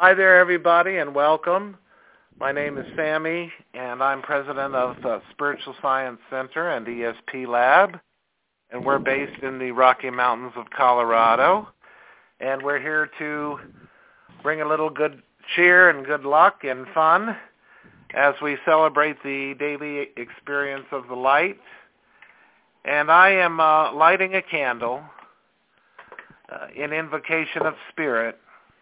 Hi there, everybody, and welcome. My name is Sammy, and I'm president of the Spiritual Science Center and ESP Lab, and we're based in the Rocky Mountains of Colorado, and we're here to bring a little good cheer and good luck and fun as we celebrate the daily experience of the light. And I am lighting a candle in invocation of spirit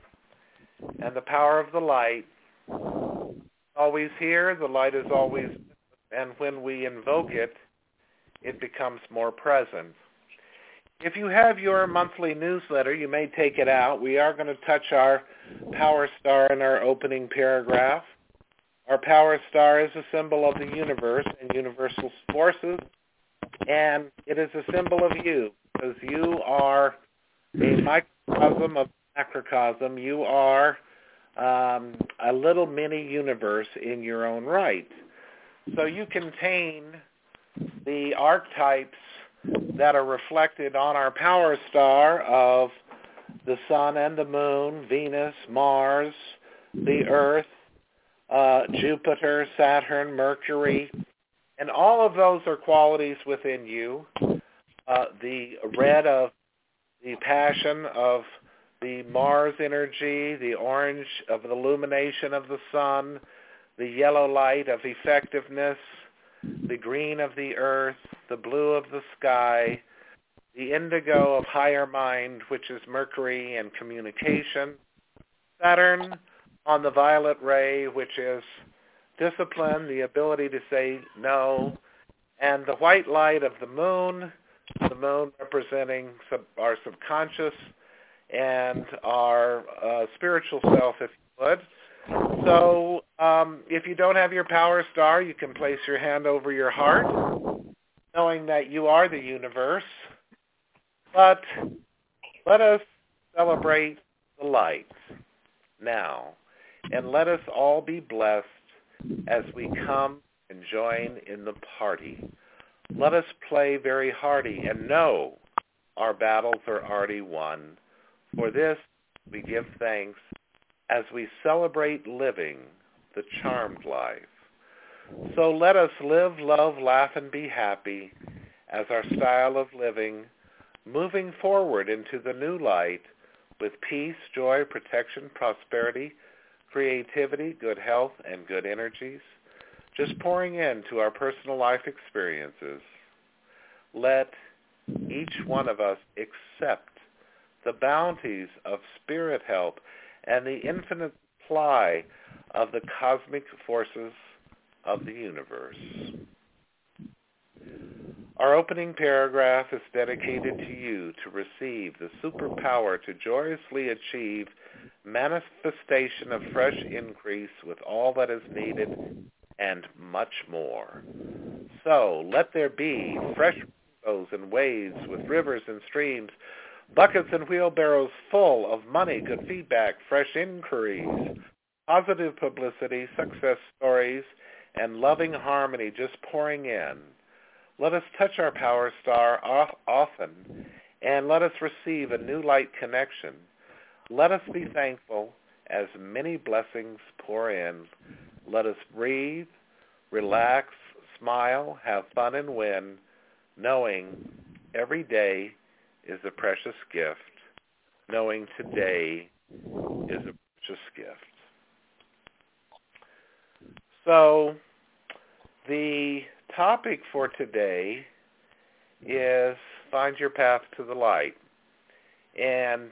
and the power of the light. Always here, the light is always, and when we invoke it, it becomes more present. If you have your monthly newsletter, you may take it out. We are going to touch our power star in our opening paragraph. Our power star is a symbol of the universe and universal forces, and it is a symbol of you, because you are a microcosm of macrocosm. You are a little mini universe in your own right. So you contain the archetypes that are reflected on our power star of the sun and the moon, Venus, Mars, the Earth, Jupiter, Saturn, Mercury, and all of those are qualities within you. The red of the passion of the Mars energy, the orange of the illumination of the sun, the yellow light of effectiveness, the green of the earth, the blue of the sky, the indigo of higher mind, which is Mercury and communication, Saturn on the violet ray, which is discipline, the ability to say no, and the white light of the moon representing our subconscious and our spiritual self, if you would. So if you don't have your power star, you can place your hand over your heart, knowing that you are the universe. But let us celebrate the light now, and let us all be blessed as we come and join in the party. Let us play very hearty and know our battles are already won. For this we give thanks as we celebrate living the charmed life. So let us live, love, laugh, and be happy as our style of living, moving forward into the new light with peace, joy, protection, prosperity, creativity, good health, and good energies, just pouring into our personal life experiences. Let each one of us accept the bounties of spirit help and the infinite supply of the cosmic forces of the universe. Our opening paragraph is dedicated to you to receive the superpower to joyously achieve manifestation of fresh increase with all that is needed and much more. So let there be fresh rainbows and waves with rivers and streams, buckets and wheelbarrows full of money, good feedback, fresh inquiries, positive publicity, success stories, and loving harmony just pouring in. Let us touch our power star often, and let us receive a new light connection. Let us be thankful as many blessings pour in. Let us breathe, relax, smile, have fun, and win, knowing every day is a precious gift, knowing today is a precious gift. So the topic for today is find your path to the light. And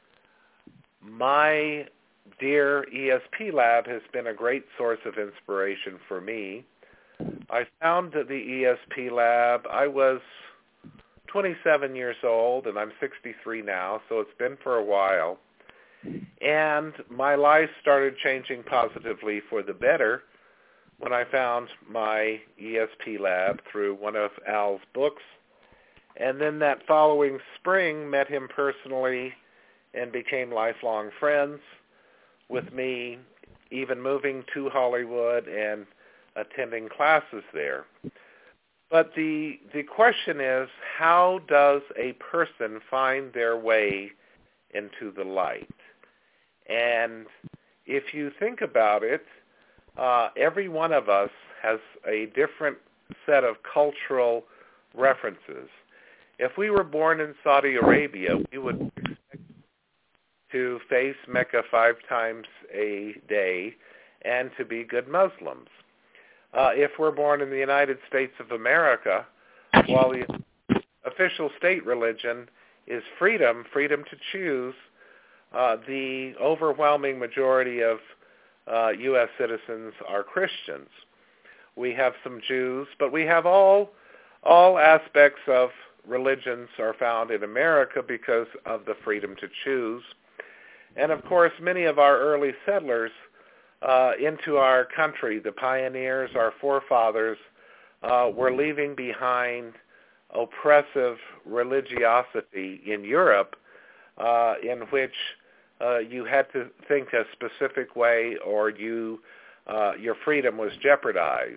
my dear ESP Lab has been a great source of inspiration for me. I founded the ESP Lab. I was 27 years old, and I'm 63 now, so it's been for a while. And my life started changing positively for the better when I found my ESP Lab through one of Al's books. And then that following spring, met him personally and became lifelong friends with me, even moving to Hollywood and attending classes there. But the question is, how does a person find their way into the light? And if you think about it, every one of us has a different set of cultural references. If we were born in Saudi Arabia, we would expect to face Mecca 5 times a day and to be good Muslims. If we're born in the United States of America, while the official state religion is freedom to choose, the overwhelming majority of U.S. citizens are Christians. We have some Jews, but we have all aspects of religions are found in America because of the freedom to choose. And of course, many of our early settlers into our country, the pioneers, our forefathers, were leaving behind oppressive religiosity in Europe, in which you had to think a specific way or your freedom was jeopardized.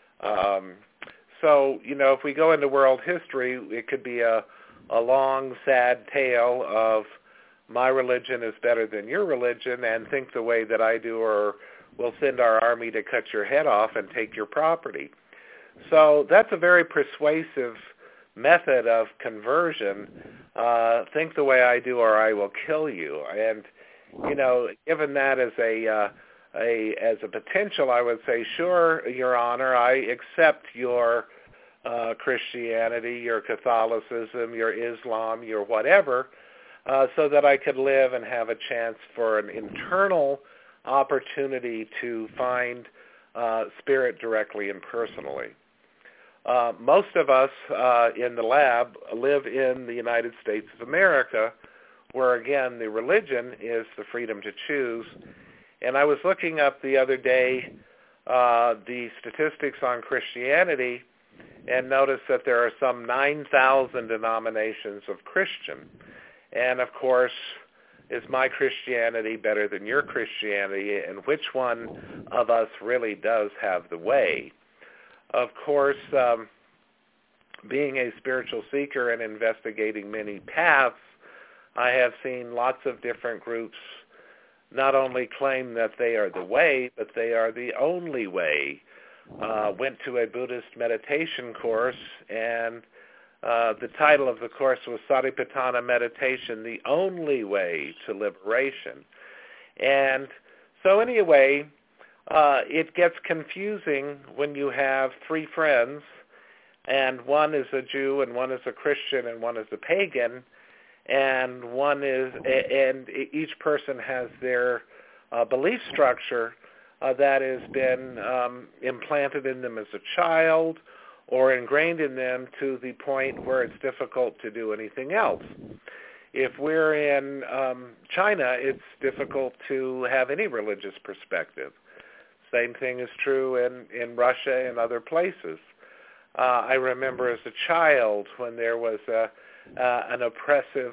So, if we go into world history, it could be a long, sad tale of my religion is better than your religion, and think the way that I do, or we'll send our army to cut your head off and take your property. So that's a very persuasive method of conversion. Think the way I do, or I will kill you. And given that as a potential, I would say, sure, Your Honor, I accept your Christianity, your Catholicism, your Islam, your whatever, so that I could live and have a chance for an internal opportunity to find spirit directly and personally. Most of us in the lab live in the United States of America, where, again, the religion is the freedom to choose. And I was looking up the other day the statistics on Christianity and noticed that there are some 9,000 denominations of Christian. And, of course, is my Christianity better than your Christianity, and which one of us really does have the way? Of course, being a spiritual seeker and investigating many paths, I have seen lots of different groups not only claim that they are the way, but they are the only way. Went to a Buddhist meditation course, and the title of the course was Satipatthana Meditation, the only way to liberation. And so anyway, it gets confusing when you have 3 friends, and one is a Jew, and one is a Christian, and one is a pagan, and each person has their belief structure that has been implanted in them as a child or ingrained in them to the point where it's difficult to do anything else. If we're in China, it's difficult to have any religious perspective. Same thing is true in Russia and other places. I remember as a child when there was an oppressive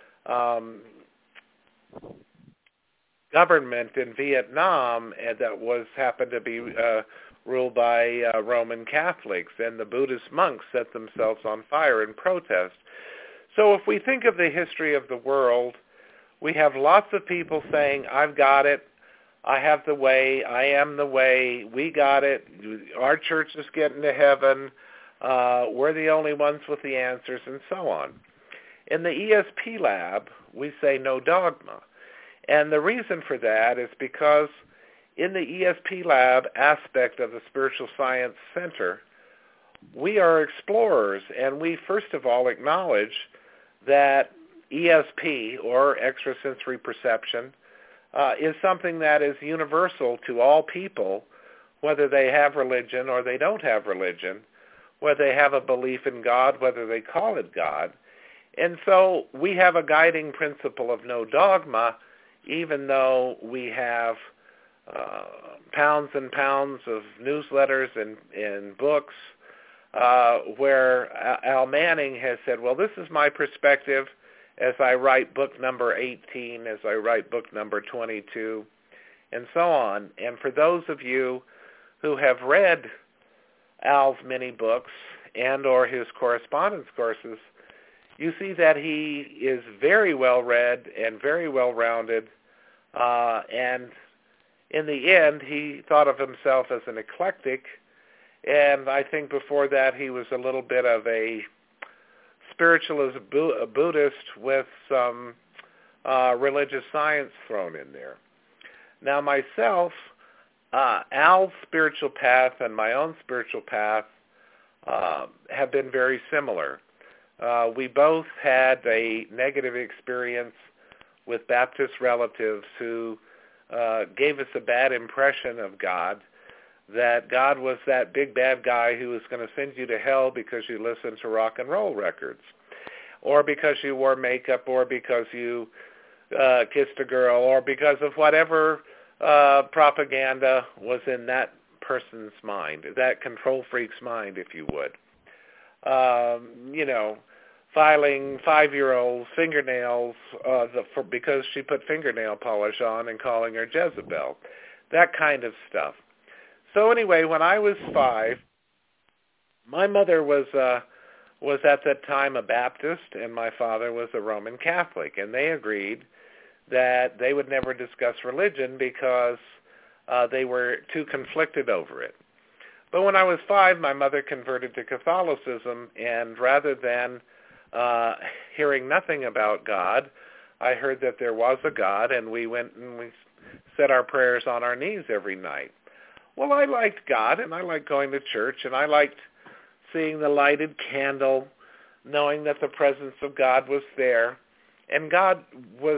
government in Vietnam that happened to be ruled by Roman Catholics, and the Buddhist monks set themselves on fire in protest. So if we think of the history of the world, we have lots of people saying, I've got it, I have the way, I am the way, we got it, our church is getting to heaven, we're the only ones with the answers, and so on. In the ESP lab, we say no dogma. And the reason for that is because in the ESP lab aspect of the Spiritual Science Center, we are explorers, and we first of all acknowledge that ESP, or extrasensory perception, is something that is universal to all people, whether they have religion or they don't have religion, whether they have a belief in God, whether they call it God. And so we have a guiding principle of no dogma, even though we have pounds and pounds of newsletters and books where Al Manning has said, well, this is my perspective as I write book number 18, as I write book number 22, and so on. And for those of you who have read Al's many books and or his correspondence courses, you see that he is very well read and very well rounded, and in the end, he thought of himself as an eclectic, and I think before that he was a little bit of a spiritualist Buddhist with some religious science thrown in there. Now myself, Al's spiritual path and my own spiritual path have been very similar. We both had a negative experience with Baptist relatives who gave us a bad impression of God, that God was that big bad guy who was going to send you to hell because you listened to rock and roll records, or because you wore makeup, or because you kissed a girl, or because of whatever propaganda was in that person's mind, that control freak's mind, if you would. Filing 5-year-old's fingernails because she put fingernail polish on and calling her Jezebel, that kind of stuff. So anyway, when I was 5, my mother was at that time a Baptist, and my father was a Roman Catholic, and they agreed that they would never discuss religion because they were too conflicted over it. But when I was 5, my mother converted to Catholicism, and rather than hearing nothing about God, I heard that there was a God, and we went and we said our prayers on our knees every night. Well, I liked God, and I liked going to church, and I liked seeing the lighted candle, knowing that the presence of God was there. And God was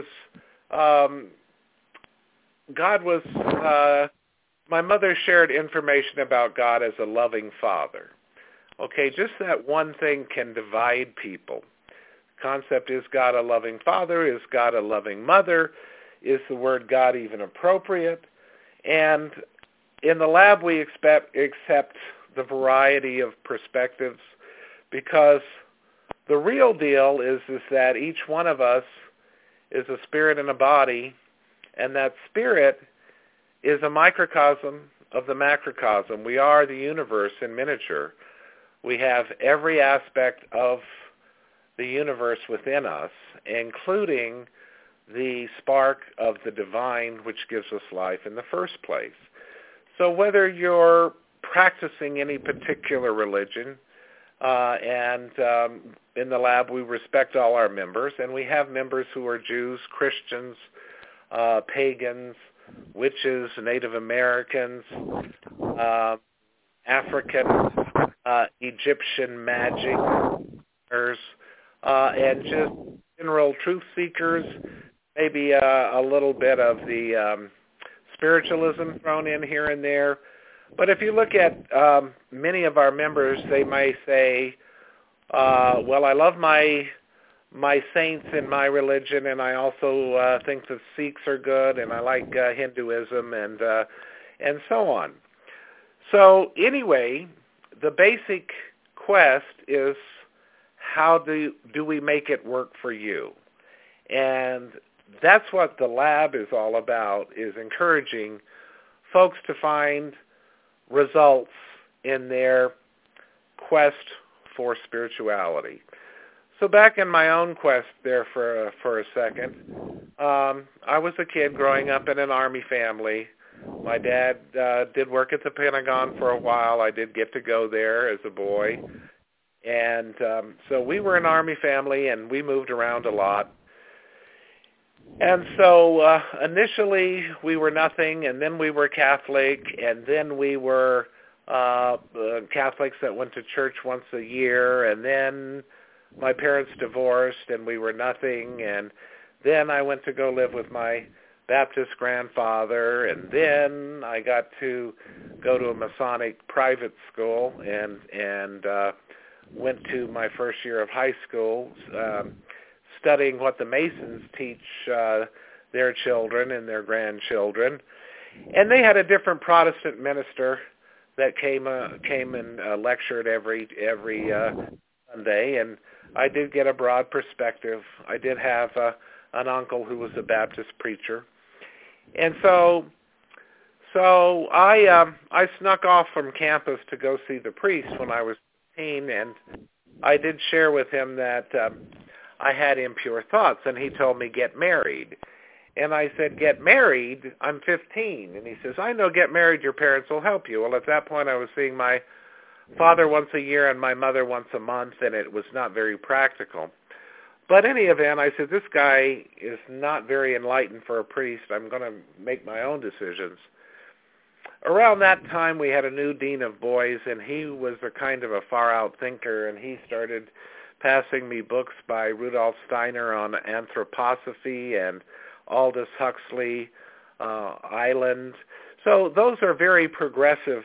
my mother shared information about God as a loving father. Okay, just that one thing can divide people. The concept, is God a loving father? Is God a loving mother? Is the word God even appropriate? And in the lab we accept the variety of perspectives, because the real deal is that each one of us is a spirit and a body, and that spirit is a microcosm of the macrocosm. We are the universe in miniature. We have every aspect of the universe within us, including the spark of the divine, which gives us life in the first place. So whether you're practicing any particular religion, and in the lab we respect all our members, and we have members who are Jews, Christians, pagans, witches, Native Americans, African, Egyptian magic, and just general truth seekers, maybe a little bit of the spiritualism thrown in here and there. But if you look at many of our members, they may say, well, I love my saints in my religion, and I also think the Sikhs are good, and I like Hinduism, and so on. So anyway, the basic quest is, how do we make it work for you? And that's what the lab is all about, is encouraging folks to find results in their quest for spirituality. So back in my own quest there for a second, I was a kid growing up in an Army family. My dad did work at the Pentagon for a while. I did get to go there as a boy. And so we were an Army family, and we moved around a lot. And so initially we were nothing, and then we were Catholic, and then we were Catholics that went to church once a year, and then my parents divorced, and we were nothing, and then I went to go live with my Baptist grandfather, and then I got to go to a Masonic private school and went to my first year of high school, studying what the Masons teach their children and their grandchildren. And they had a different Protestant minister that came and lectured every Sunday, and I did get a broad perspective. I did have an uncle who was a Baptist preacher. And so I snuck off from campus to go see the priest when I was 15, and I did share with him that I had impure thoughts, and he told me, get married. And I said, get married? I'm 15. And he says, I know, get married, your parents will help you. Well, at that point, I was seeing my father once a year and my mother once a month, and it was not very practical. But in any event, I said, this guy is not very enlightened for a priest. I'm going to make my own decisions. Around that time, we had a new dean of boys, and he was a kind of a far-out thinker, and he started passing me books by Rudolf Steiner on anthroposophy and Aldous Huxley, Island. So those are very progressive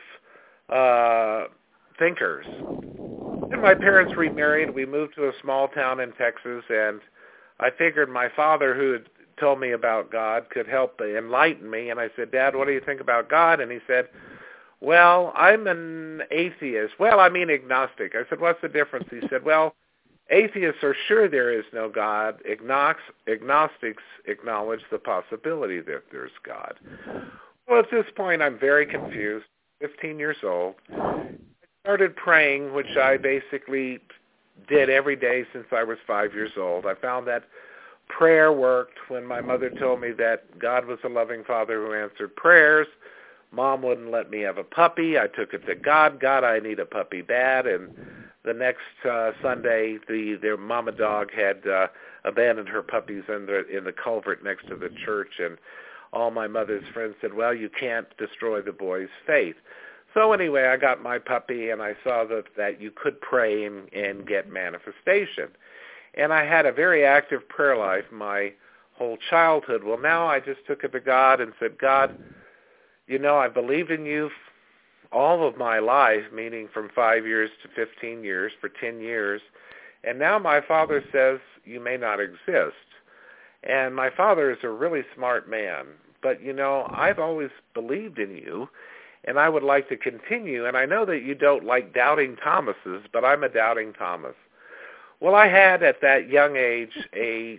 thinkers. And my parents remarried. We moved to a small town in Texas, and I figured my father, who had told me about God, could help enlighten me. And I said, Dad, what do you think about God? And he said, well, I'm an atheist. Well, I mean agnostic. I said, what's the difference? He said, well, atheists are sure there is no God. Agnostics acknowledge the possibility that there's God. Well, at this point, I'm very confused, 15 years old. I started praying, which I basically did every day since I was 5 years old. I found that prayer worked when my mother told me that God was a loving Father who answered prayers. Mom wouldn't let me have a puppy. I took it to God. God, I need a puppy bad. And the next Sunday, their mama dog had abandoned her puppies in the culvert next to the church, and all my mother's friends said, well, you can't destroy the boy's faith. So anyway, I got my puppy, and I saw that you could pray and get manifestation. And I had a very active prayer life my whole childhood. Well, now I just took it to God and said, God, you know, I believed in you all of my life, meaning from 5 years to 15 years, for 10 years. And now my father says you may not exist. And my father is a really smart man. But, you know, I've always believed in you, and I would like to continue. And I know that you don't like doubting Thomases, but I'm a doubting Thomas. Well, I had at that young age a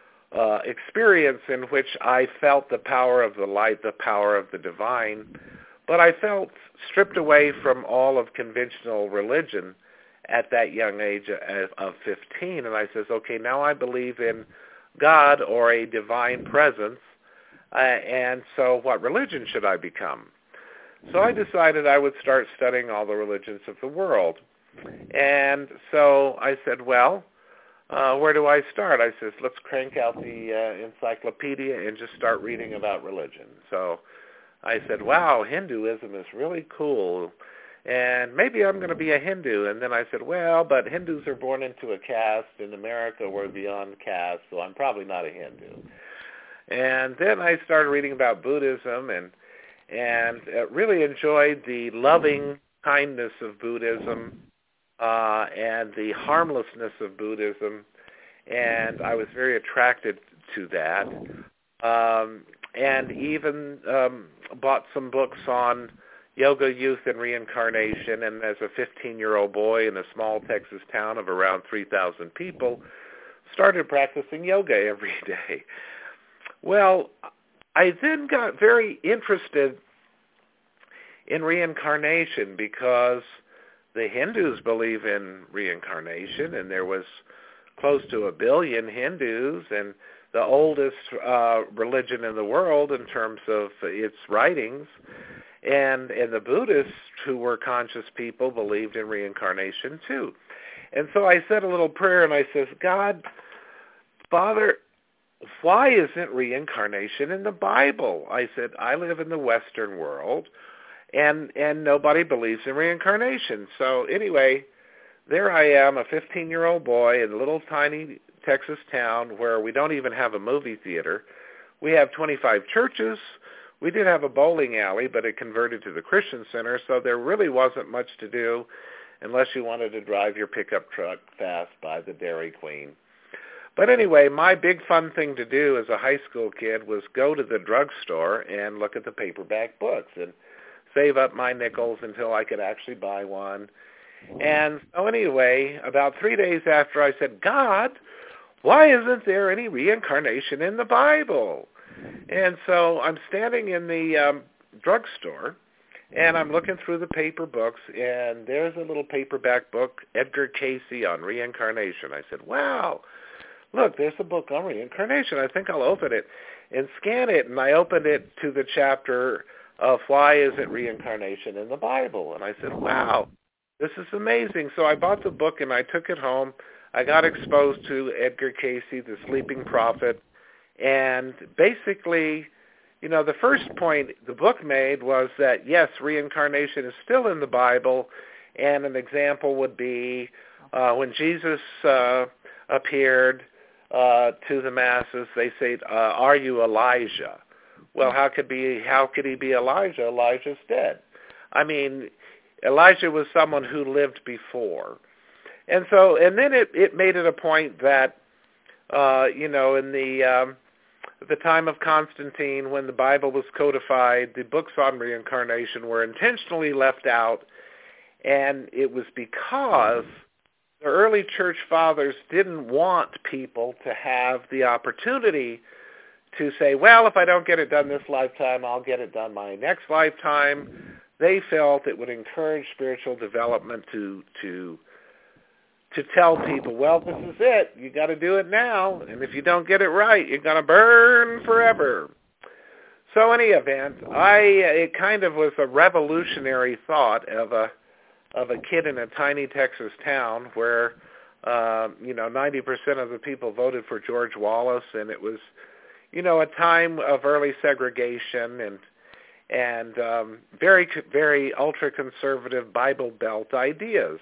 experience in which I felt the power of the light, the power of the divine, but I felt stripped away from all of conventional religion at that young age of 15. And I says, okay, now I believe in God or a divine presence, and so what religion should I become? So I decided I would start studying all the religions of the world. And so I said, well, where do I start? I says, let's crank out the encyclopedia and just start reading about religion. So I said, wow, Hinduism is really cool, and maybe I'm going to be a Hindu. And then I said, well, but Hindus are born into a caste. In America, we're beyond caste, so I'm probably not a Hindu. And then I started reading about Buddhism and really enjoyed the loving kindness of Buddhism and the harmlessness of Buddhism, and I was very attracted to that. And even bought some books on yoga, youth, and reincarnation, and as a 15-year-old boy in a small Texas town of around 3,000 people, started practicing yoga every day. Well, I then got very interested in reincarnation because the Hindus believe in reincarnation, and there was close to 1 billion Hindus, and the oldest religion in the world in terms of its writings. And the Buddhists, who were conscious people, believed in reincarnation too. And so I said a little prayer, and I says, God, Father, why isn't reincarnation in the Bible? I said, I live in the Western world, and nobody believes in reincarnation. So anyway, there I am, a 15-year-old boy in a little tiny Texas town where we don't even have a movie theater. We have 25 churches. We did have a bowling alley, but it converted to the Christian Center, so there really wasn't much to do unless you wanted to drive your pickup truck fast by the Dairy Queen. But anyway, my big fun thing to do as a high school kid was go to the drugstore and look at the paperback books and save up my nickels until I could actually buy one. And so anyway, about 3 days after, I said, God, why isn't there any reincarnation in the Bible? And so I'm standing in the drugstore, and I'm looking through the paper books, and there's a little paperback book, Edgar Cayce on Reincarnation. I said, wow, look, there's a book on reincarnation. I think I'll open it and scan it. And I opened it to the chapter of why is it reincarnation in the Bible. And I said, wow, this is amazing. So I bought the book and I took it home. I got exposed to Edgar Cayce, the sleeping prophet. And basically, the first point the book made was that, yes, reincarnation is still in the Bible. And an example would be when Jesus appeared to the masses, they say, are you Elijah? Well, how could he be Elijah? Elijah's dead. I mean, Elijah was someone who lived before. And then it made it a point that, in the time of Constantine, when the Bible was codified, the books on reincarnation were intentionally left out, and it was because the early church fathers didn't want people to have the opportunity to say, well, if I don't get it done this lifetime, I'll get it done my next lifetime. They felt it would encourage spiritual development to tell people, well, this is it. You got to do it now, and if you don't get it right, you're going to burn forever. So any event, it kind of was a revolutionary thought of a kid in a tiny Texas town where 90% of the people voted for George Wallace, and it was a time of early segregation and very, very ultra-conservative Bible Belt ideas.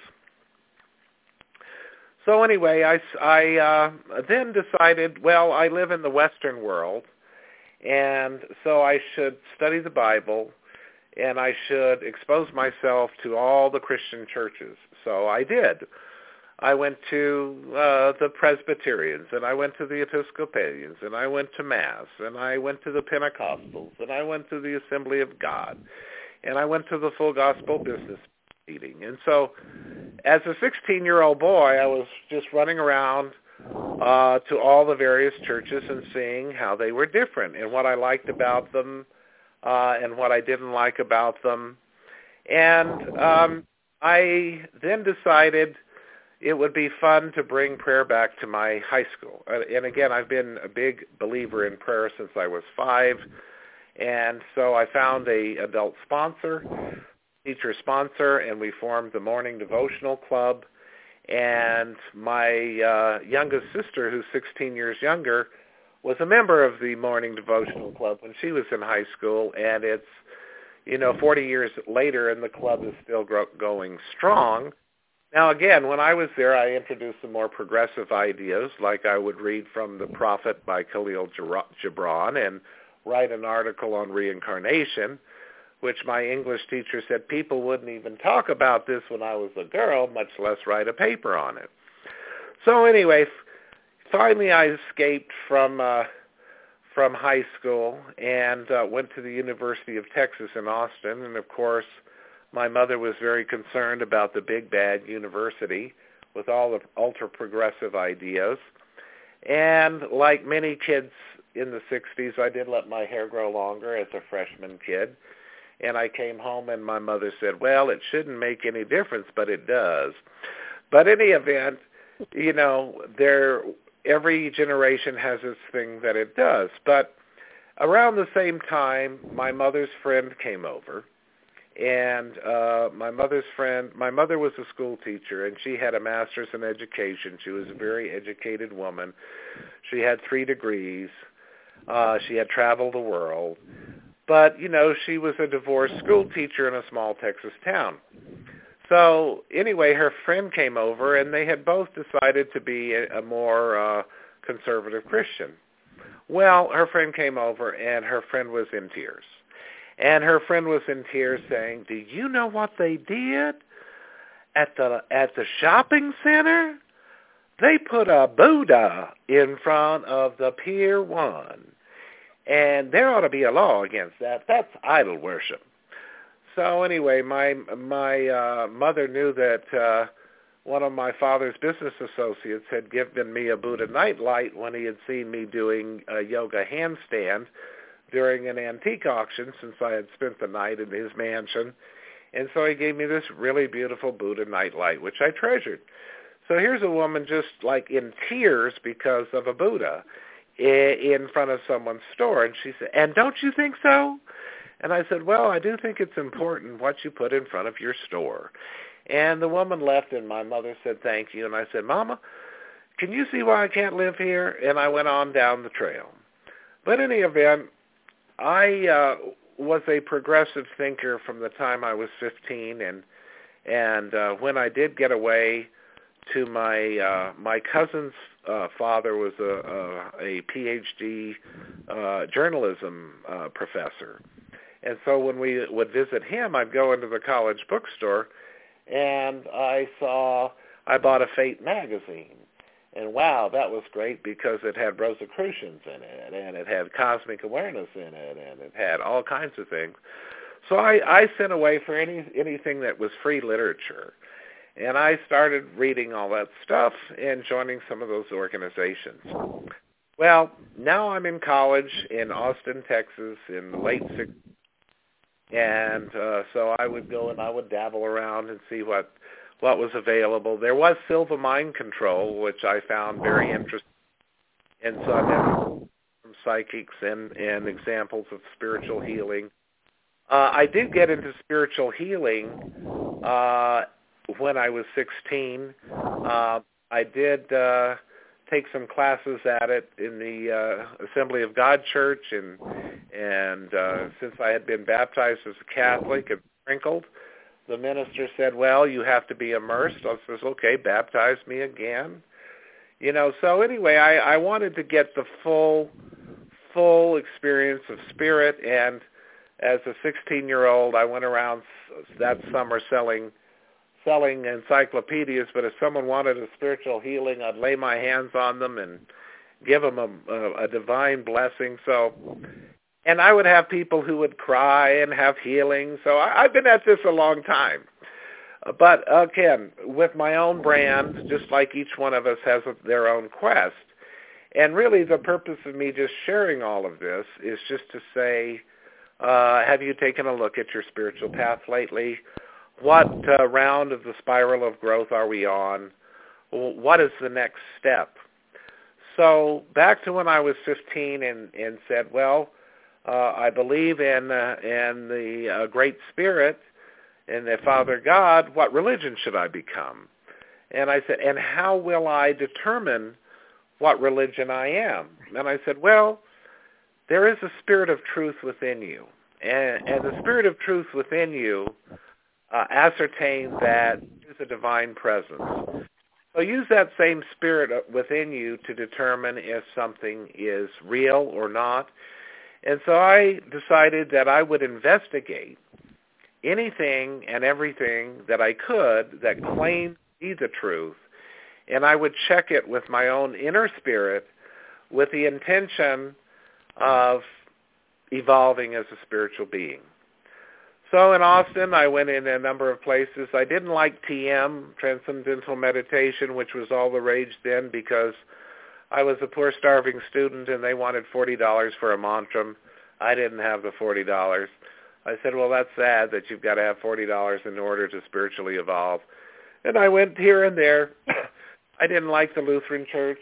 So anyway, I then decided, well, I live in the Western world, and so I should study the Bible, and I should expose myself to all the Christian churches. So I did. I went to the Presbyterians, and I went to the Episcopalians, and I went to Mass, and I went to the Pentecostals, and I went to the Assembly of God, and I went to the Full Gospel Business meeting. And so as a 16-year-old boy, I was just running around to all the various churches and seeing how they were different and what I liked about them and what I didn't like about them. And I then decided it would be fun to bring prayer back to my high school. And again, I've been a big believer in prayer since I was 5. And so I found a adult sponsor, teacher sponsor, and we formed the Morning Devotional Club. And my youngest sister, who's 16 years younger, was a member of the Morning Devotional Club when she was in high school. And it's, 40 years later, and the club is still going strong. Now, again, when I was there, I introduced some more progressive ideas, like I would read from The Prophet by Khalil Gibran and write an article on reincarnation, which my English teacher said people wouldn't even talk about this when I was a girl, much less write a paper on it. So anyway, finally I escaped from high school and went to the University of Texas in Austin, and of course, my mother was very concerned about the big bad university with all the ultra-progressive ideas. And like many kids in the 60s, I did let my hair grow longer as a freshman kid. And I came home and my mother said, well, it shouldn't make any difference, but it does. But in any event, every generation has its thing that it does. But around the same time, my mother's friend came over. And my mother was a school teacher, and she had a master's in education. She was a very educated woman. She had 3 degrees. She had traveled the world. But, she was a divorced school teacher in a small Texas town. So anyway, her friend came over, and they had both decided to be a more conservative Christian. Well, her friend came over, and her friend was in tears. And her friend was in tears saying, do you know what they did at the shopping center? They put a Buddha in front of the Pier 1. And there ought to be a law against that. That's idol worship. So anyway, my mother knew that one of my father's business associates had given me a Buddha nightlight when he had seen me doing a yoga handstand during an antique auction, since I had spent the night in his mansion. And so he gave me this really beautiful Buddha nightlight, which I treasured. So here's a woman just like in tears because of a Buddha in front of someone's store. And she said, and don't you think so? And I said, well, I do think it's important what you put in front of your store. And the woman left, and my mother said, thank you. And I said, Mama, can you see why I can't live here? And I went on down the trail. But in any event, I was a progressive thinker from the time I was 15, and when I did get away to my cousin's father was a PhD journalism professor. And so when we would visit him, I'd go into the college bookstore, and I bought a Fate magazine. And wow, that was great because it had Rosicrucians in it, and it had cosmic awareness in it, and it had all kinds of things. So I sent away for anything that was free literature. And I started reading all that stuff and joining some of those organizations. Well, now I'm in college in Austin, Texas in the late 60s. And so I would go and I would dabble around and see what was available. There was Silva Mind Control, which I found very interesting. And so I met some psychics and examples of spiritual healing. I did get into spiritual healing when I was 16. I did take some classes at it in the Assembly of God Church, and since I had been baptized as a Catholic and sprinkled, the minister said, well, you have to be immersed. I says, okay, baptize me again. So anyway, I wanted to get the full experience of spirit, and as a 16-year-old, I went around that summer selling encyclopedias, but if someone wanted a spiritual healing, I'd lay my hands on them and give them a divine blessing. And I would have people who would cry and have healing. So I've been at this a long time. But again, with my own brand, just like each one of us has their own quest. And really the purpose of me just sharing all of this is just to say, have you taken a look at your spiritual path lately? What round of the spiral of growth are we on? What is the next step? So back to when I was 15 and said, well, I believe in the Great Spirit and the Father God. What religion should I become? And I said, and how will I determine what religion I am? And I said, well, there is a spirit of truth within you. And the spirit of truth within you ascertain that there's a divine presence. So use that same spirit within you to determine if something is real or not. And so I decided that I would investigate anything and everything that I could that claimed to be the truth, and I would check it with my own inner spirit with the intention of evolving as a spiritual being. So in Austin, I went in a number of places. I didn't like TM, Transcendental Meditation, which was all the rage then because I was a poor, starving student, and they wanted $40 for a mantram. I didn't have the $40. I said, well, that's sad that you've got to have $40 in order to spiritually evolve. And I went here and there. I didn't like the Lutheran Church.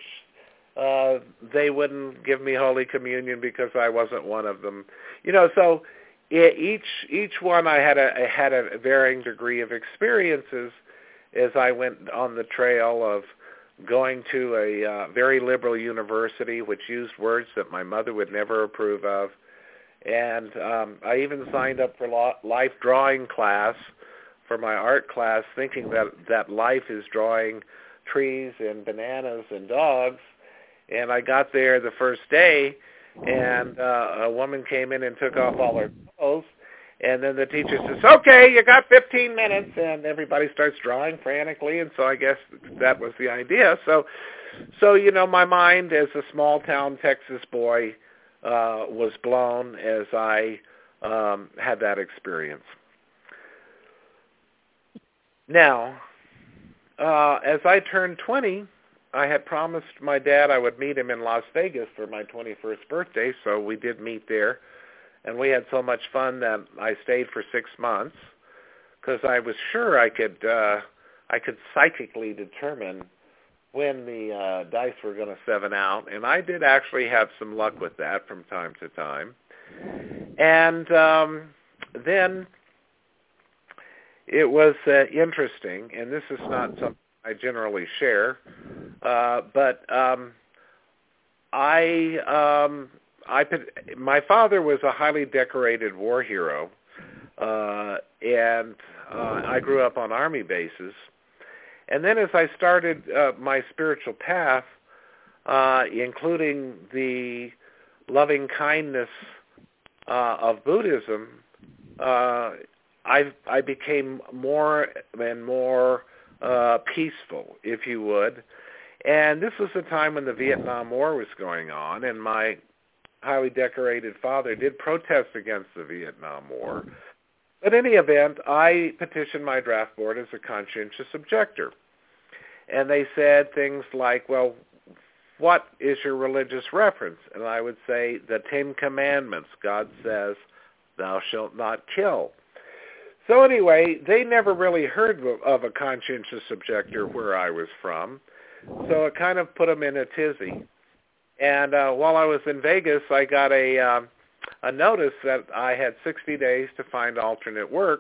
They wouldn't give me Holy Communion because I wasn't one of them. So each one I had a varying degree of experiences as I went on the trail of going to a very liberal university which used words that my mother would never approve of. And I even signed up for life drawing class for my art class, thinking that life is drawing trees and bananas and dogs. And I got there the first day, and a woman came in and took off all her clothes. And then the teacher says, okay, you got 15 minutes, and everybody starts drawing frantically, and so I guess that was the idea. So my mind as a small-town Texas boy was blown as I had that experience. Now, as I turned 20, I had promised my dad I would meet him in Las Vegas for my 21st birthday, so we did meet there. And we had so much fun that I stayed for 6 months because I was sure I could psychically determine when the dice were going to 7 out, and I did actually have some luck with that from time to time. And then it was interesting, and this is not something I generally share, but my father was a highly decorated war hero, and I grew up on Army bases. And then as I started my spiritual path, including the loving kindness of Buddhism, I became more and more peaceful, if you would. And this was the time when the Vietnam War was going on, and my highly decorated father did protest against the Vietnam War. But in any event, I petitioned my draft board as a conscientious objector. And they said things like, well, what is your religious reference? And I would say, the 10 Commandments. God says, thou shalt not kill. So anyway, they never really heard of a conscientious objector where I was from. So it kind of put them in a tizzy. And while I was in Vegas, I got a notice that I had 60 days to find alternate work,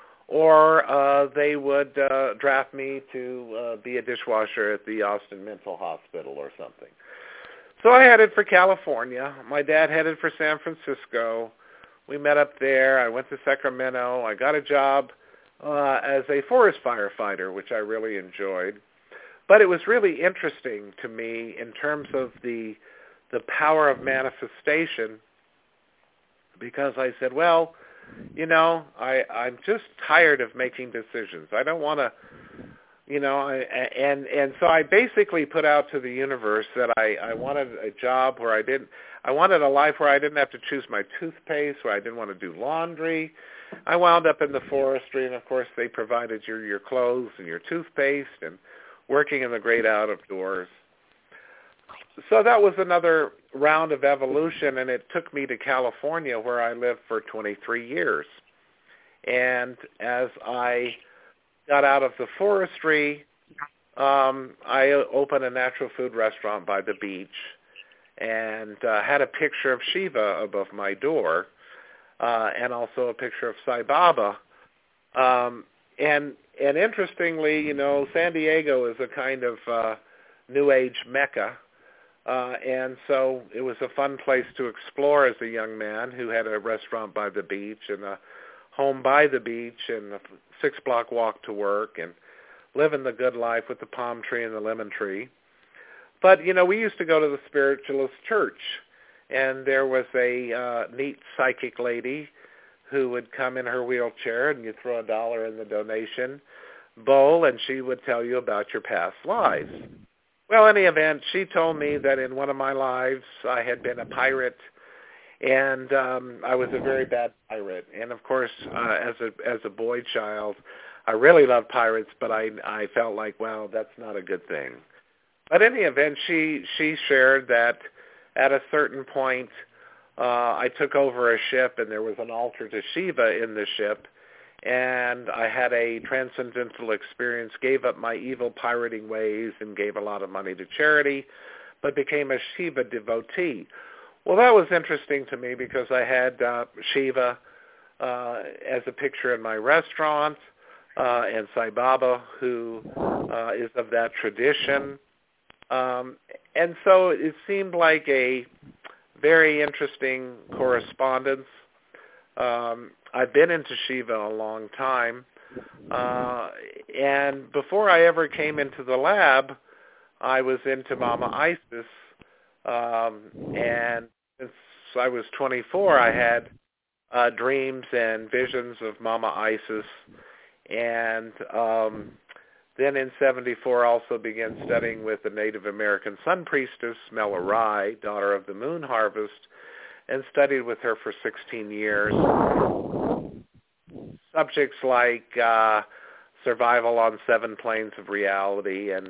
or they would draft me to be a dishwasher at the Austin Mental Hospital or something. So I headed for California. My dad headed for San Francisco. We met up there. I went to Sacramento. I got a job as a forest firefighter, which I really enjoyed. But it was really interesting to me in terms of the power of manifestation, because I said, well, you know, I'm just tired of making decisions. I don't want to, you know, and so I basically put out to the universe that I wanted a job where I wanted a life where I didn't have to choose my toothpaste, where I didn't want to do laundry. I wound up in the forestry, and of course they provided your clothes and your toothpaste, and working in the great out of doors. So that was another round of evolution, and it took me to California, where I lived for 23 years. And as I got out of the forestry, I opened a natural food restaurant by the beach, and had a picture of Shiva above my door, and also a picture of Sai Baba. And interestingly, you know, San Diego is a kind of New Age mecca. And so it was a fun place to explore as a young man who had a restaurant by the beach and a home by the beach and a 6-block walk to work and living the good life with the palm tree and the lemon tree. But, you know, we used to go to the Spiritualist Church, and there was a neat psychic lady who would come in her wheelchair, and you throw $1 in the donation bowl, and she would tell you about your past lives. Well, in any event, she told me that in one of my lives I had been a pirate, and I was a very bad pirate. And of course, as a boy child, I really loved pirates, but I felt like, well, that's not a good thing. But in any event, she shared that at a certain point, I took over a ship, and there was an altar to Shiva in the ship, and I had a transcendental experience, gave up my evil pirating ways, and gave a lot of money to charity, but became a Shiva devotee. Well, that was interesting to me because I had Shiva as a picture in my restaurant, and Sai Baba, who is of that tradition. And so it seemed like a very interesting correspondence. I've been into Shiva a long time, and before I ever came into the lab, I was into Mama Isis, and since I was 24, I had dreams and visions of Mama Isis, and then in 74 also began studying with the Native American sun priestess, Mela Rai, daughter of the moon harvest, and studied with her for 16 years. Subjects like survival on 7 planes of reality, and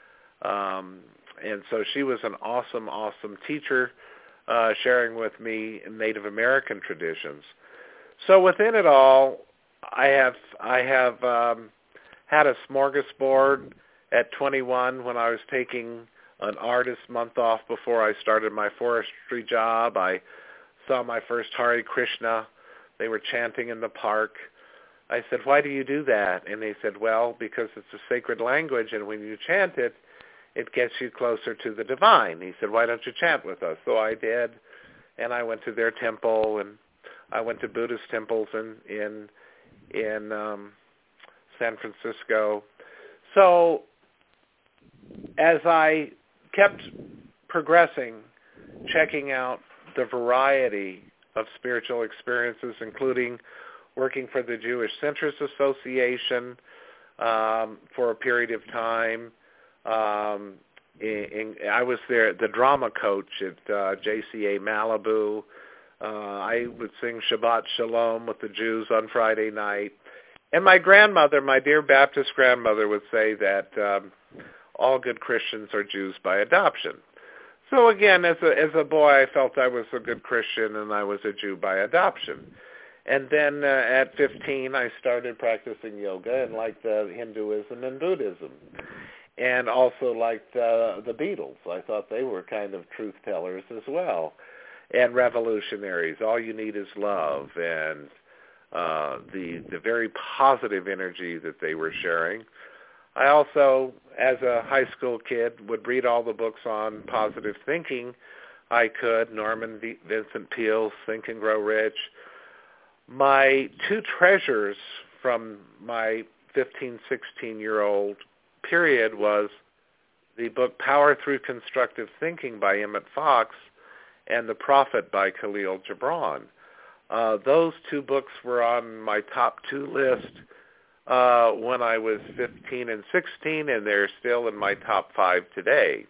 so she was an awesome teacher, sharing with me Native American traditions. So within it all, I have had a smorgasbord At 21, when I was taking an artist month off before I started my forestry job, I saw my first Hare Krishna. They were chanting in the park. I said, "Why do you do that?" And they said, "Well, because it's a sacred language, and when you chant it, it gets you closer to the divine." He said, "Why don't you chant with us?" So I did, and I went to their temple, and I went to Buddhist temples in San Francisco. So as I kept progressing, checking out the variety of spiritual experiences, including working for the Jewish Centers Association for a period of time. I was the drama coach at JCA Malibu. I would sing Shabbat Shalom with the Jews on Friday night. And my grandmother, my dear Baptist grandmother, would say that all good Christians are Jews by adoption. So again, as a boy, I felt I was a good Christian and I was a Jew by adoption. And then at 15, I started practicing yoga and liked Hinduism and Buddhism, and also liked the Beatles. I thought they were kind of truth tellers as well, and revolutionaries. All you need is love, and the very positive energy that they were sharing. I also, as a high school kid, would read all the books on positive thinking I could, Norman Vincent Peale's Think and Grow Rich. My two treasures from my 15, 16-year-old period was the book Power Through Constructive Thinking by Emmett Fox and The Prophet by Khalil Gibran. Those two books were on my top two list when I was 15 and 16, and they're still in my top 5 today.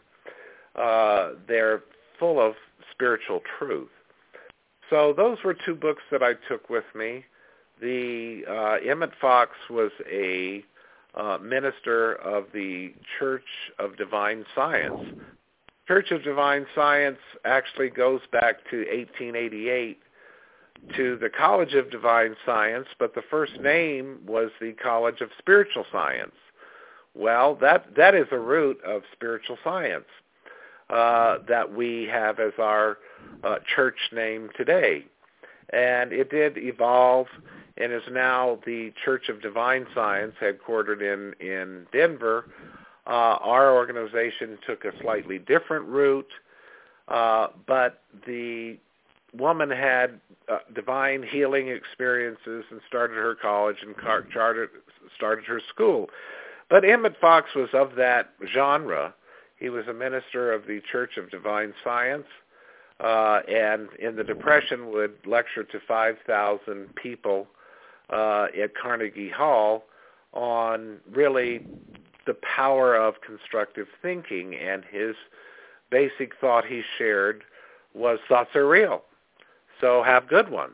They're full of spiritual truth. So those were two books that I took with me. The Emmett Fox was a minister of the Church of Divine Science. Church of Divine Science actually goes back to 1888 to the College of Divine Science, but the first name was the College of Spiritual Science. Well, that is a root of spiritual science that we have as our church name today. And it did evolve and is now the Church of Divine Science, headquartered in Denver. Our organization took a slightly different route, but the woman had divine healing experiences and started her college and started her school. But Emmett Fox was of that genre. He was a minister of the Church of Divine Science, and in the Depression would lecture to 5,000 people at Carnegie Hall on really the power of constructive thinking. And his basic thought he shared was thoughts are real, so have good ones.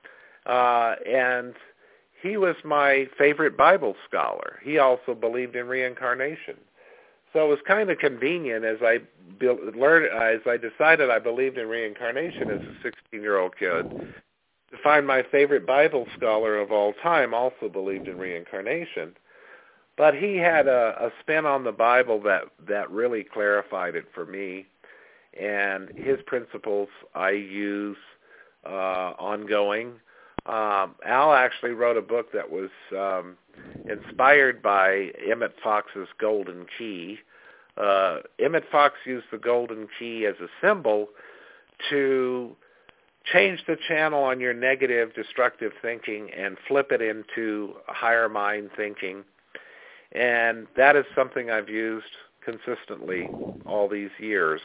And he was my favorite Bible scholar. He also believed in reincarnation. So it was kind of convenient as I decided I believed in reincarnation as a 16-year-old kid, to find my favorite Bible scholar of all time also believed in reincarnation. But he had a spin on the Bible that really clarified it for me, and his principles I use ongoing. Al actually wrote a book that was inspired by Emmett Fox's Golden Key. Emmett Fox used the Golden Key as a symbol to change the channel on your negative, destructive thinking and flip it into higher mind thinking. And that is something I've used consistently all these years.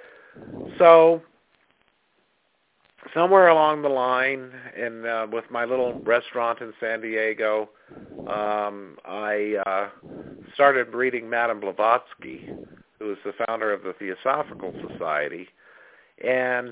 So somewhere along the line, and with my little restaurant in San Diego, I started reading Madame Blavatsky, who was the founder of the Theosophical Society. And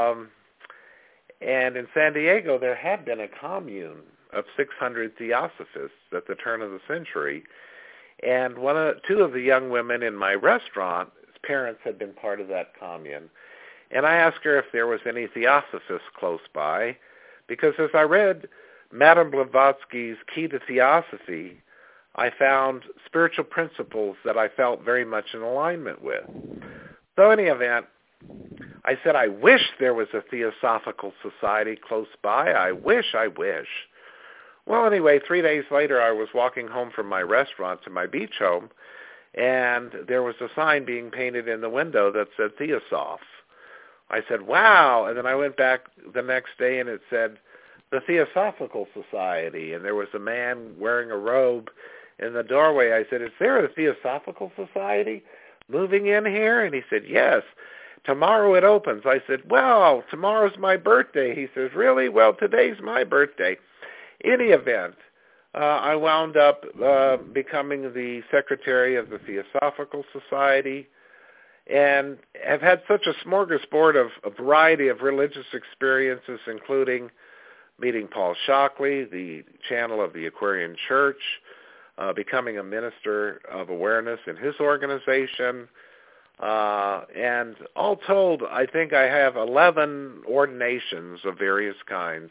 in San Diego, there had been a commune of 600 theosophists at the turn of the century. And two of the young women in my restaurant's parents had been part of that commune. And I asked her if there was any theosophists close by, because as I read Madame Blavatsky's Key to Theosophy, I found spiritual principles that I felt very much in alignment with. So in any event, I said, I wish there was a Theosophical Society close by. I wish. Well, anyway, 3 days later, I was walking home from my restaurant to my beach home, and there was a sign being painted in the window that said Theosoph. I said, wow. And then I went back the next day, and it said the Theosophical Society, and there was a man wearing a robe in the doorway. I said, is there a Theosophical Society moving in here? And he said, yes. Tomorrow it opens. I said, well, tomorrow's my birthday. He says, really? Well, today's my birthday. In any event, I wound up becoming the secretary of the Theosophical Society and have had such a smorgasbord of a variety of religious experiences, including meeting Paul Shockley, the channel of the Aquarian Church, becoming a minister of awareness in his organization, and all told, I think I have 11 ordinations of various kinds.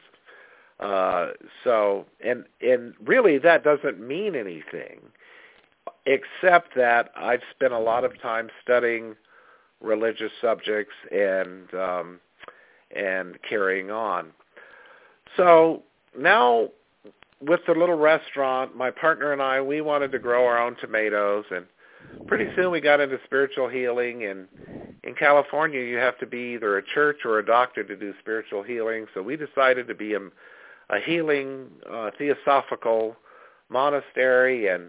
And really that doesn't mean anything, except that I've spent a lot of time studying religious subjects and carrying on. So now with the little restaurant, my partner and I, we wanted to grow our own tomatoes, and pretty soon we got into spiritual healing. And in California, you have to be either a church or a doctor to do spiritual healing. So we decided to be a healing theosophical monastery, and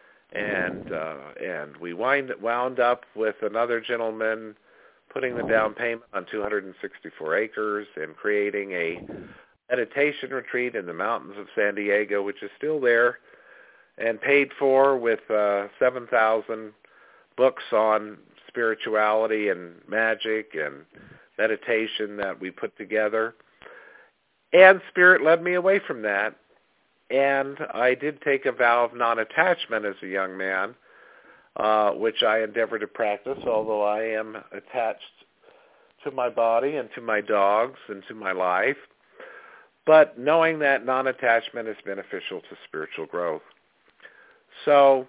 we wound up with another gentleman putting the down payment on 264 acres and creating a meditation retreat in the mountains of San Diego, which is still there, and paid for with 7,000 books on spirituality and magic and meditation that we put together. And Spirit led me away from that, and I did take a vow of non-attachment as a young man, which I endeavor to practice, although I am attached to my body and to my dogs and to my life, but knowing that non-attachment is beneficial to spiritual growth. So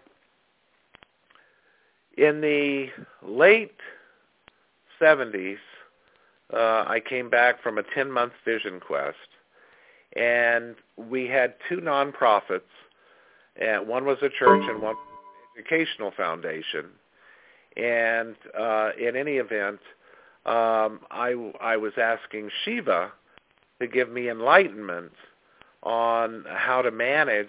in the late 70s, I came back from a 10-month vision quest, and we had two nonprofits. One was a church and one was an educational foundation. And in any event, I was asking Shiva to give me enlightenment on how to manage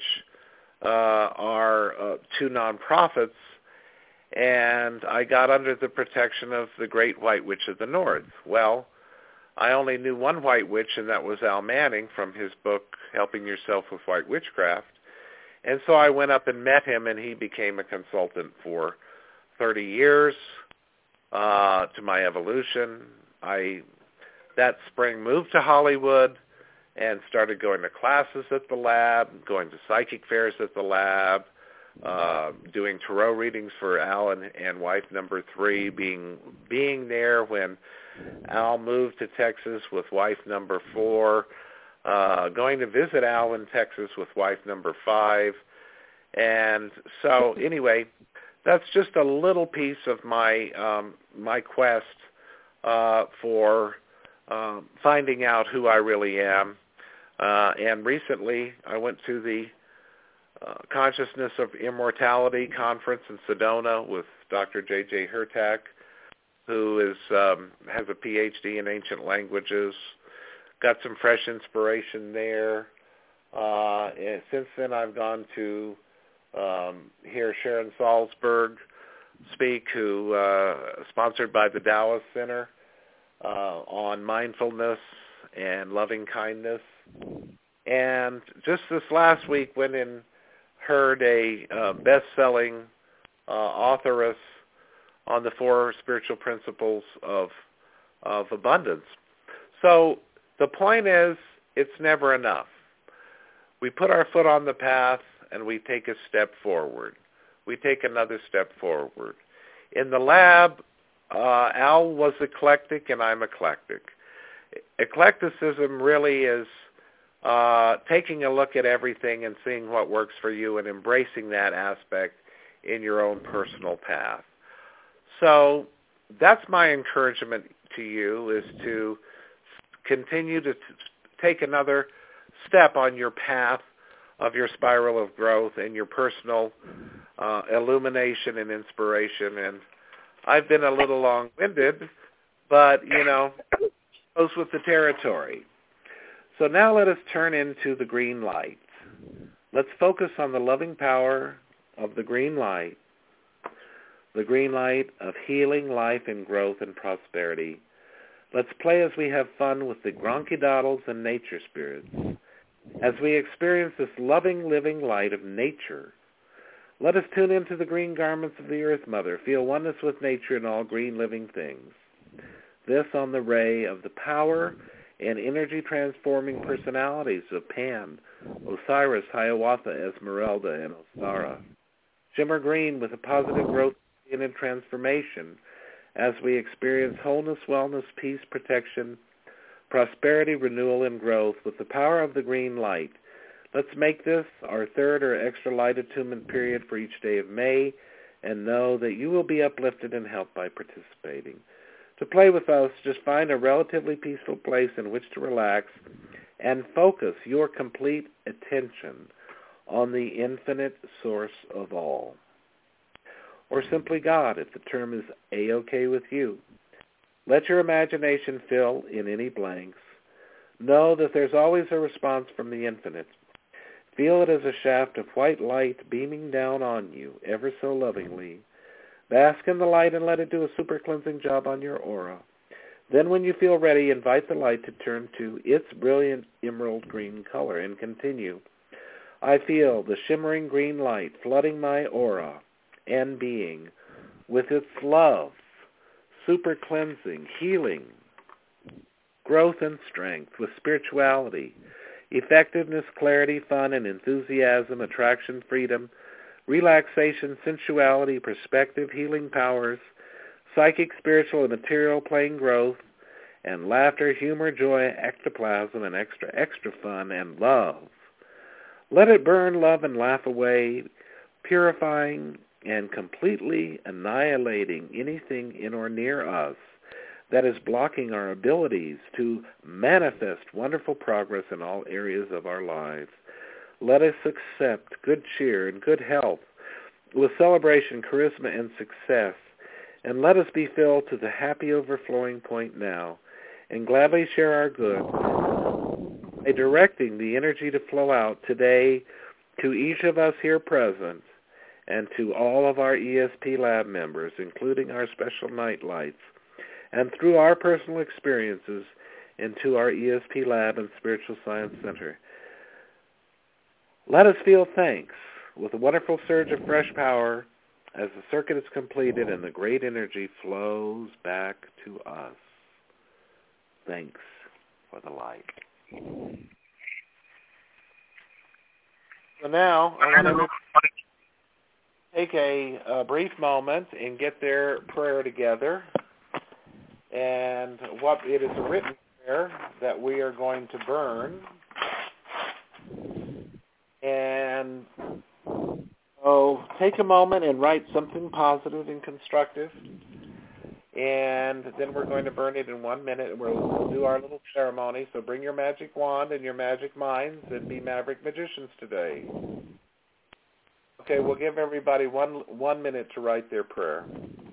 our two nonprofits, and I got under the protection of the Great White Witch of the North. Well, I only knew one White Witch, and that was Al Manning from his book, Helping Yourself with White Witchcraft. And so I went up and met him, and he became a consultant for 30 years to my evolution. I, that spring, moved to Hollywood and started going to classes at the lab, going to psychic fairs at the lab, doing tarot readings for Al and wife number 3, being there when Al moved to Texas with wife number 4, going to visit Al in Texas with wife number 5. And so anyway, that's just a little piece of my my quest for finding out who I really am. And recently I went to the Consciousness of Immortality conference in Sedona with Dr. J.J. Hurtak, who is has a Ph.D. in ancient languages. Got some fresh inspiration there. And since then, I've gone to hear Sharon Salzberg speak, who sponsored by the Taoist Center on mindfulness and loving kindness. And just this last week, went and heard a best-selling authoress on the 4 spiritual principles of abundance. So the point is, it's never enough. We put our foot on the path and we take a step forward. We take another step forward. In the lab, Al was eclectic and I'm eclectic. Eclecticism really is taking a look at everything and seeing what works for you and embracing that aspect in your own personal path. So that's my encouragement to you, is to continue to take another step on your path of your spiral of growth and your personal illumination and inspiration. And I've been a little long-winded, but, goes with the territory. So now let us turn into the green light. Let's focus on the loving power of the green light of healing, life, and growth and prosperity. Let's play as we have fun with the Gronkidoddles and nature spirits. As we experience this loving, living light of nature, let us tune into the green garments of the Earth Mother, feel oneness with nature and all green living things. This on the ray of the power and energy-transforming personalities of Pan, Osiris, Hiawatha, Esmeralda, and Ostara. Shimmer green with a positive growth and transformation as we experience wholeness, wellness, peace, protection, prosperity, renewal, and growth with the power of the green light. Let's make this our third or extra light attunement period for each day of May, and know that you will be uplifted and helped by participating. To play with us, just find a relatively peaceful place in which to relax and focus your complete attention on the infinite source of all. Or simply God, if the term is A-OK with you. Let your imagination fill in any blanks. Know that there's always a response from the infinite. Feel it as a shaft of white light beaming down on you, ever so lovingly. Bask in the light and let it do a super cleansing job on your aura. Then when you feel ready, invite the light to turn to its brilliant emerald green color and continue. I feel the shimmering green light flooding my aura and being with its love, super cleansing, healing, growth and strength, with spirituality, effectiveness, clarity, fun, and enthusiasm, attraction, freedom, relaxation, sensuality, perspective, healing powers, psychic, spiritual, and material plane growth, and laughter, humor, joy, ectoplasm, and extra fun, and love. Let it burn, love, and laugh away, purifying and completely annihilating anything in or near us that is blocking our abilities to manifest wonderful progress in all areas of our lives. Let us accept good cheer and good health with celebration, charisma, and success, and let us be filled to the happy overflowing point now, and gladly share our good by directing the energy to flow out today to each of us here present and to all of our ESP Lab members, including our special night lights, and through our personal experiences into our ESP Lab and Spiritual Science Center. Let us feel thanks with a wonderful surge of fresh power as the circuit is completed and the great energy flows back to us. Thanks for the light. So now I want to take a brief moment and get their prayer together. And what it is a written prayer that we are going to burn. And so take a moment and write something positive and constructive. And then we're going to burn it in 1 minute. And we'll do our little ceremony. So bring your magic wand and your magic minds and be maverick magicians today. Okay, we'll give everybody one minute to write their prayer.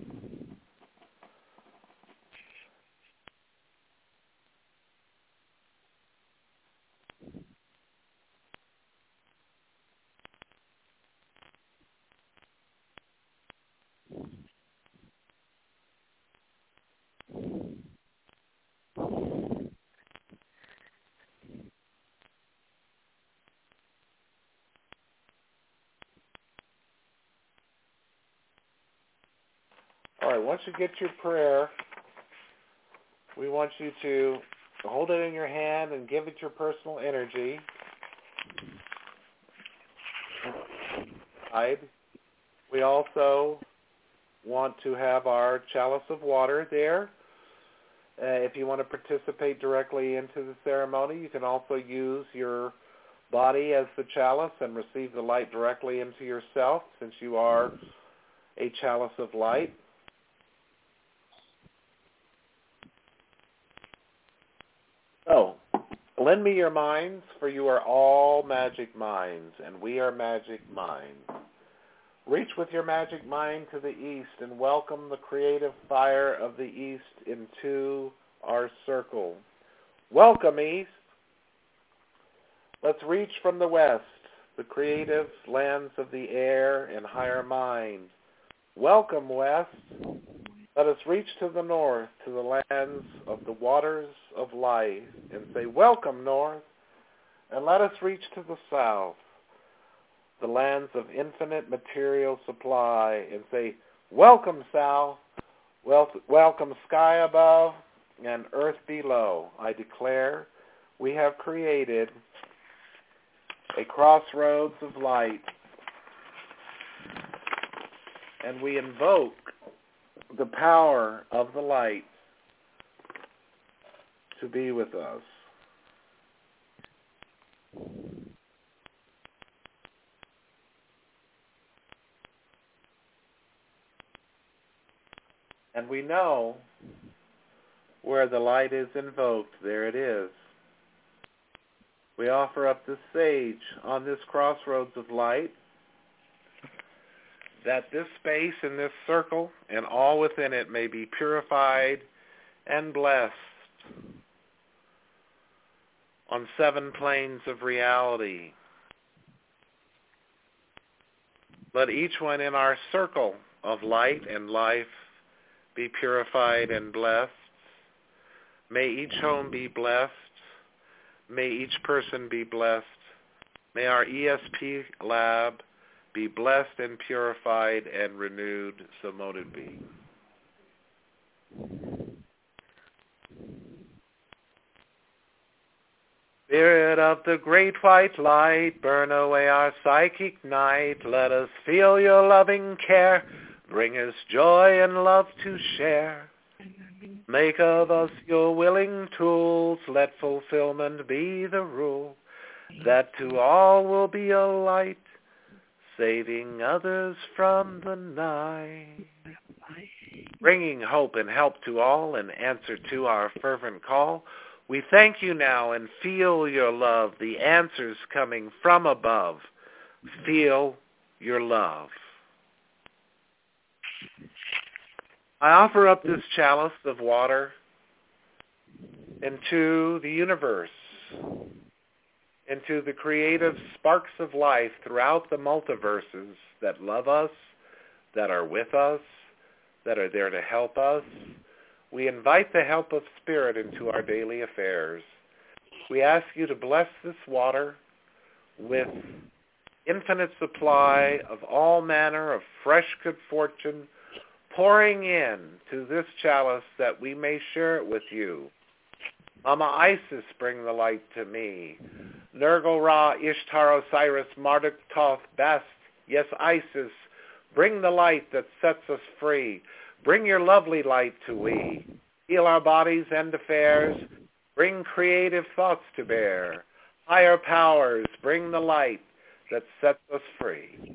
All right, once you get your prayer, we want you to hold it in your hand and give it your personal energy. We also want to have our chalice of water there If you want to participate directly into the ceremony, you can also use your body as the chalice and receive the light directly into yourself, since you are a chalice of light. So, lend me your minds, for you are all magic minds, and we are magic minds. Reach with your magic mind to the east and welcome the creative fire of the east into our circle. Welcome, east. Let's reach from the west, the creative lands of the air and higher mind. Welcome, west. Let us reach to the north, to the lands of the waters of life, and say, welcome, north. And let us reach to the south, the lands of infinite material supply, and say, welcome, south. Welcome, sky above and earth below. I declare we have created a crossroads of light, and we invoke the power of the light to be with us. And we know where the light is invoked, there it is. We offer up the sage on this crossroads of light, that this space and this circle and all within it may be purified and blessed on 7 planes of reality. Let each one in our circle of light and life be purified and blessed. May each home be blessed. May each person be blessed. May our ESP lab be blessed and purified and renewed, so mote it be. Spirit of the great white light, burn away our psychic night. Let us feel your loving care. Bring us joy and love to share. Make of us your willing tools. Let fulfillment be the rule. That to all will be a light, saving others from the night. Bringing hope and help to all in answer to our fervent call. We thank you now and feel your love, the answers coming from above. Feel your love. I offer up this chalice of water into the universe, into the creative sparks of life throughout the multiverses that love us, that are with us, that are there to help us. We invite the help of Spirit into our daily affairs. We ask you to bless this water with infinite supply of all manner of fresh good fortune, pouring in to this chalice that we may share it with you. Mama Isis, bring the light to me. Nergal Ra, Ishtar, Osiris, Marduk, Thoth, Bast, yes, Isis, bring the light that sets us free. Bring your lovely light to we. Heal our bodies and affairs. Bring creative thoughts to bear. Higher powers, bring the light that sets us free.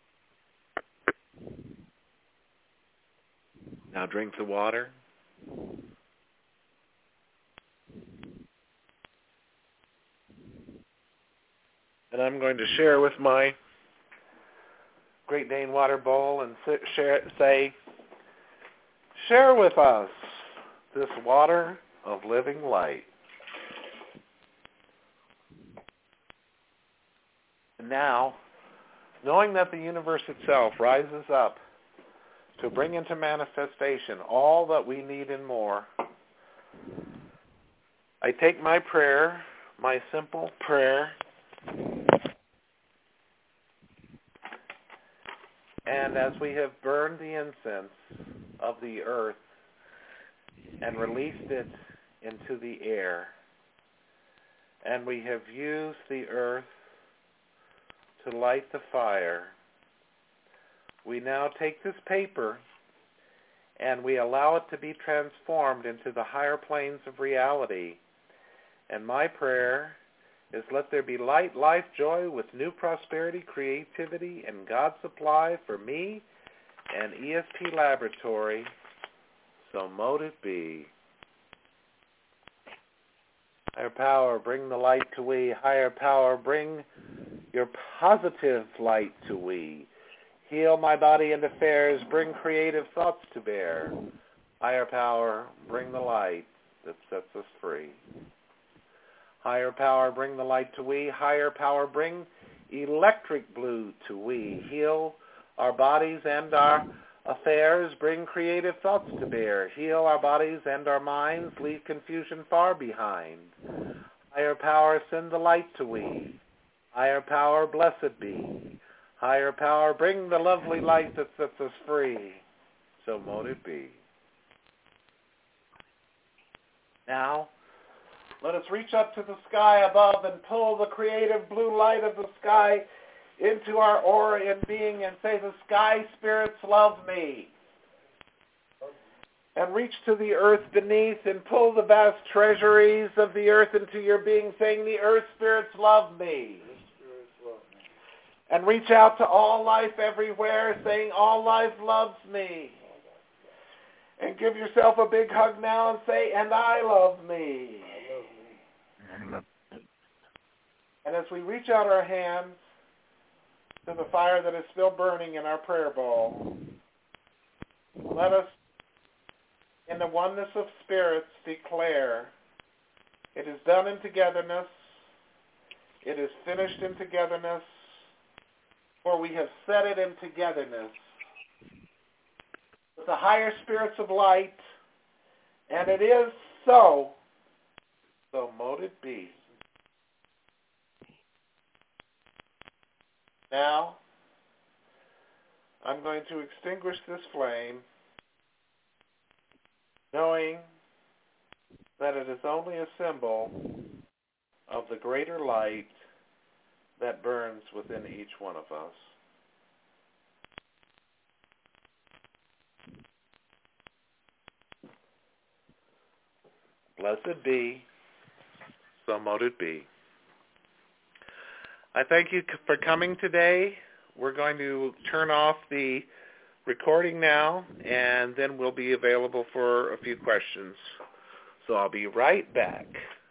Now drink the water. And I'm going to share with my Great Dane water bowl and say, share with us this water of living light. And now, knowing that the universe itself rises up to bring into manifestation all that we need and more, I take my prayer, my simple prayer, and as we have burned the incense of the earth and released it into the air, and we have used the earth to light the fire, we now take this paper and we allow it to be transformed into the higher planes of reality. And my prayer is let there be light, life, joy with new prosperity, creativity, and God's supply for me and ESP Laboratory. So mote it be. Higher power, bring the light to we. Higher power, bring your positive light to we. Heal my body and affairs, bring creative thoughts to bear. Higher power, bring the light that sets us free. Higher power, bring the light to we. Higher power, bring electric blue to we. Heal our bodies and our affairs, bring creative thoughts to bear. Heal our bodies and our minds, leave confusion far behind. Higher power, send the light to we. Higher power, blessed be. Higher power, bring the lovely light that sets us free. So mote it be. Now, let us reach up to the sky above and pull the creative blue light of the sky into our aura and being and say, the sky spirits love me. And reach to the earth beneath and pull the vast treasuries of the earth into your being, saying, the earth spirits love me. And reach out to all life everywhere, saying, all life loves me. And give yourself a big hug now and say, and I love me. And as we reach out our hands to the fire that is still burning in our prayer bowl, let us, in the oneness of spirits, declare, it is done in togetherness, it is finished in togetherness, for we have said it in togetherness with the higher spirits of light, and it is so. So mote it be. Now, I'm going to extinguish this flame, knowing that it is only a symbol of the greater light that burns within each one of us. Blessed be, so mote it be. I thank you for coming today. We're going to turn off the recording now, and then we'll be available for a few questions. So I'll be right back.